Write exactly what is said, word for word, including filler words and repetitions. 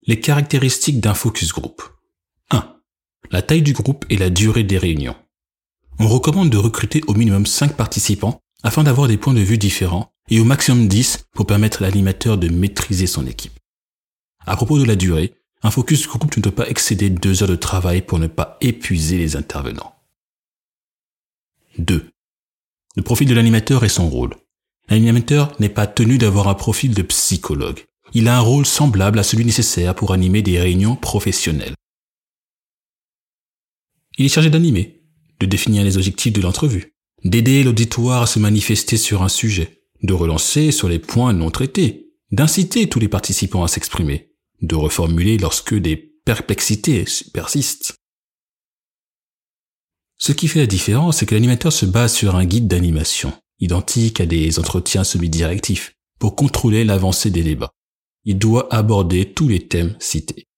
Les caractéristiques d'un focus group. un. La taille du groupe et la durée des réunions. On recommande de recruter au minimum cinq participants afin d'avoir des points de vue différents et au maximum dix pour permettre à l'animateur de maîtriser son équipe. À propos de la durée, un focus group ne doit pas excéder deux heures de travail pour ne pas épuiser les intervenants. deux. Le profil de l'animateur et son rôle. L'animateur n'est pas tenu d'avoir un profil de psychologue. Il a un rôle semblable à celui nécessaire pour animer des réunions professionnelles. Il est chargé d'animer, de définir les objectifs de l'entrevue, d'aider l'auditoire à se manifester sur un sujet, de relancer sur les points non traités, d'inciter tous les participants à s'exprimer, de reformuler lorsque des perplexités persistent. Ce qui fait la différence, c'est que l'animateur se base sur un guide d'animation, identique à des entretiens semi-directifs, pour contrôler l'avancée des débats. Il doit aborder tous les thèmes cités.